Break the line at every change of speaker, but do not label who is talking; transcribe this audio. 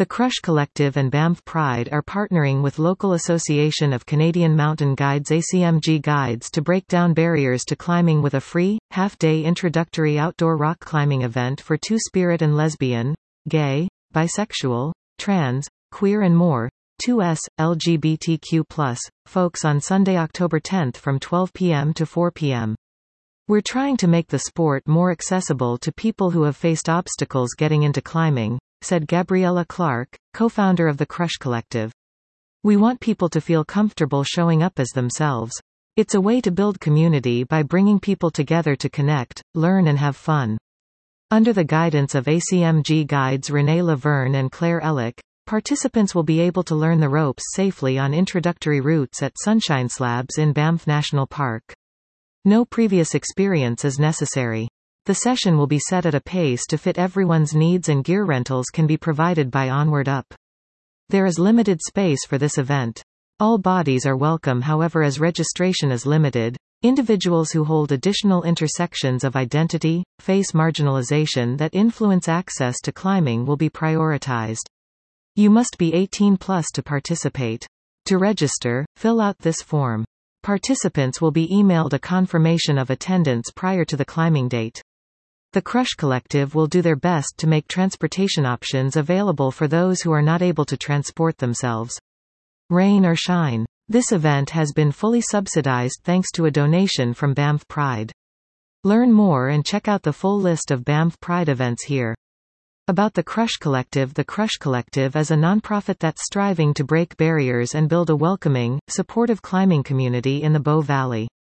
The Crush Collective and Banff Pride are partnering with local Association of Canadian Mountain Guides ACMG Guides to break down barriers to climbing with a free, half-day introductory outdoor rock climbing event for two-spirit and lesbian, gay, bisexual, trans, queer and more, 2S, LGBTQ+, folks on Sunday, October 10 from 12 p.m. to 4 p.m. We're trying to make the sport more accessible to people who have faced obstacles getting into climbing, said Gabriella Clark, co-founder of the Crush Collective. We want people to feel comfortable showing up as themselves. It's a way to build community by bringing people together to connect, learn and have fun. Under the guidance of ACMG guides Renee Laverne and Claire Ellick, participants will be able to learn the ropes safely on introductory routes at Sunshine Slabs in Banff National Park. No previous experience is necessary. The session will be set at a pace to fit everyone's needs and gear rentals can be provided by Onward Up. There is limited space for this event. All bodies are welcome, however, as registration is limited. Individuals who hold additional intersections of identity, face marginalization that influence access to climbing will be prioritized. You must be 18+ to participate. To register, fill out this form. Participants will be emailed a confirmation of attendance prior to the climbing date. The Crush Collective will do their best to make transportation options available for those who are not able to transport themselves. Rain or shine. This event has been fully subsidized thanks to a donation from Banff Pride. Learn more and check out the full list of Banff Pride events here. About the Crush Collective. The Crush Collective is a nonprofit that's striving to break barriers and build a welcoming, supportive climbing community in the Bow Valley.